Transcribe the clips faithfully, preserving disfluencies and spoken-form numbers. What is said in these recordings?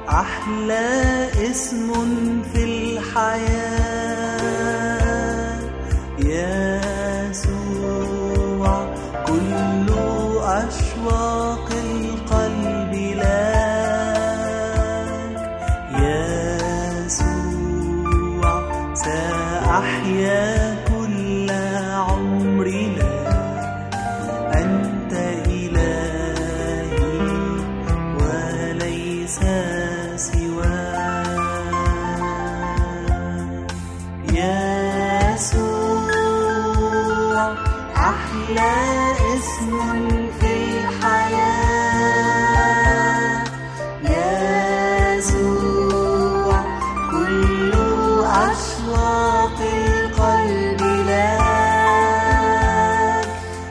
أحلى اسم في الحياة يسوع، كل أشواق القلب لك يسوع، سأحيا كل عمري لك، أنت إلهي وليس يسوع. أحلى اسم في الحياة يسوع، كل أشواق القلب لك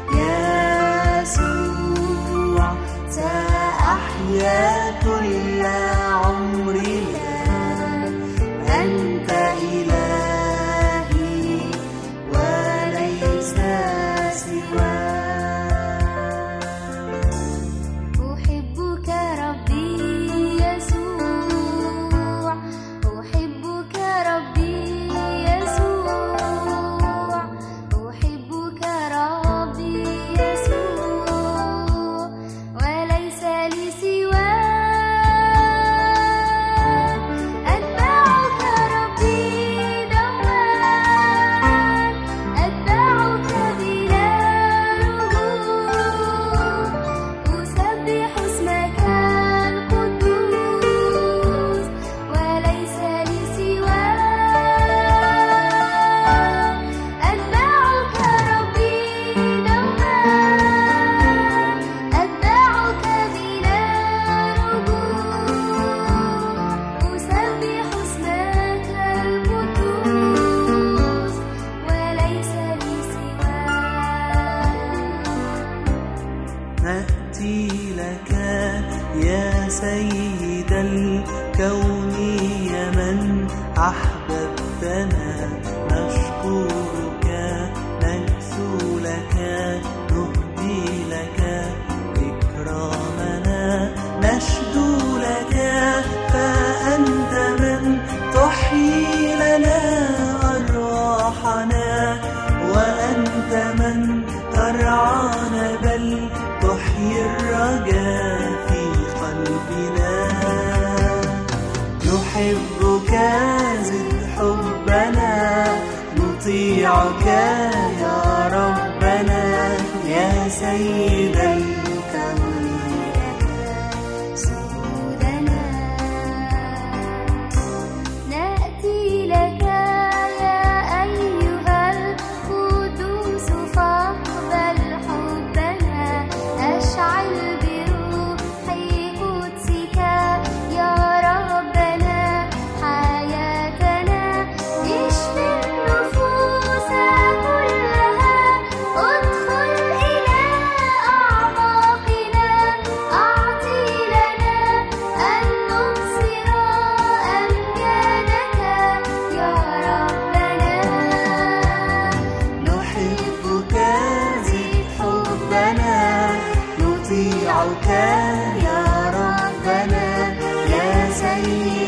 يسوع، سأحيا كل عمري لك، أنت إلهي وليس سواك. أحبك ربي يسوع، أحبك ربي يسوع، أحبك ربي يسوع، وليس لي سواك. أتبعك ربي دوما، أتبعك بلا رجوع، أسبح اسمك القدوس، وليس لي سواك. أتبعك ربي دوما، أتبعك بلا رجوع، أسبح اسمك القدوس، وليس لي سواك. نأتي لك يا سيد الكون، يا من أحببتنا، نشكرك نكسو لك، نهدي لك إكرامنا، نشدو لك، فأنت من تحيي لنا أرواحنا، وأنت من ترعانا، بل تحيي الرجاء في قلبنا. نحبك زد حبنا، نطيعك يا ربنا، يا سيد الكون لك سجودنا. نأتي لك يا أيها القدوس، فاقبل حبنا، أشعل بروح قدسك يا ربنا حياتنا، اشفي النفوس كلها، ادخل إلى أعماقنا، أعطي لنا أن نبصر أمجادك يا ربنا. نحبك زد حبنا، نطيعك يا ربنا، يا سيد